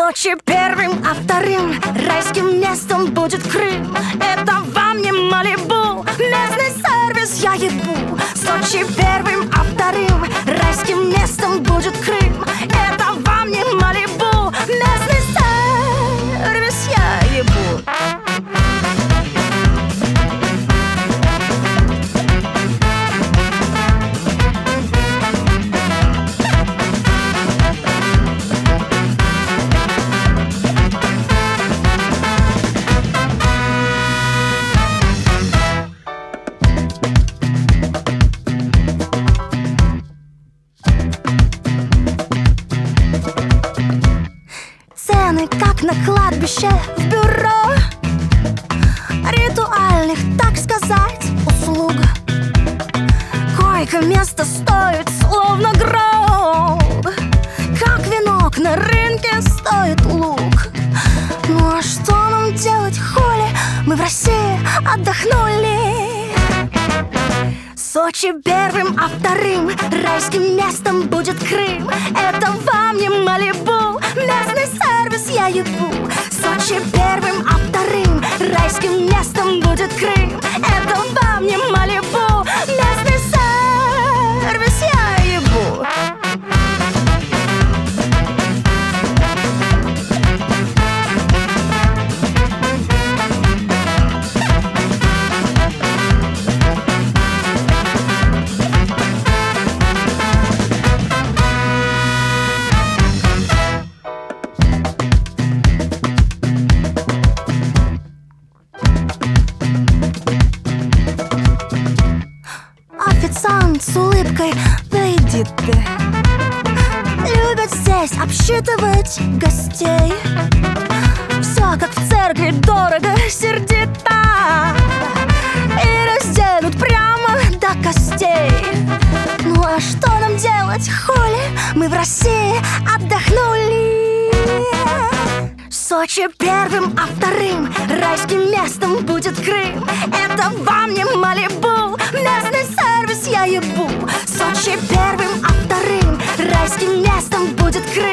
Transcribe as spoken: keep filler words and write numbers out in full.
Сочи первым, а вторым райским местом будет Крым. Это вам не Малибу, местный сервис я ебу. Сочи первым, а вторым райским местом будет Крым. Это вам не Малибу, местный сервис я ебу. Цены, как на кладбище в бюро ритуальных, так сказать, услуг. Койко-место стоит словно гроб, как венок на рынке стоит лук. Ну а что нам делать, хули? Мы в России отдохнули. Сочи первым, а вторым райским местом будет Крым. Это вам не Малибу, местный сервис я ебу. Сочи первым, а вторым райским местом будет Крым. Это вам не Малибу, местный сервис я ебу. Официант с улыбкой, да иди ты. Любят здесь обсчитывать гостей. Все как в церкви, дорого, сердито. И разденут прямо до костей. Ну а что нам делать, хули? Мы в России отдохнули. Сочи первым, а вторым райским местом будет Крым. Это вам не Малибу, местный сервис я ебу. Сочи первым, а вторым райским местом будет Крым.